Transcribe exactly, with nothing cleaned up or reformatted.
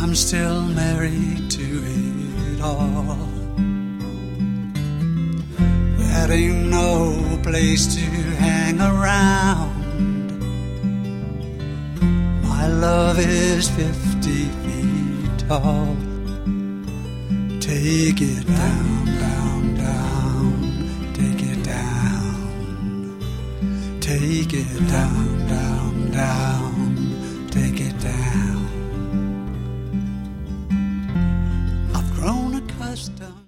I'm still married to it all. There ain't no place to hang around. My love is fifty feet tall. Take it down, down, down. Take it down. Take it down, down, down.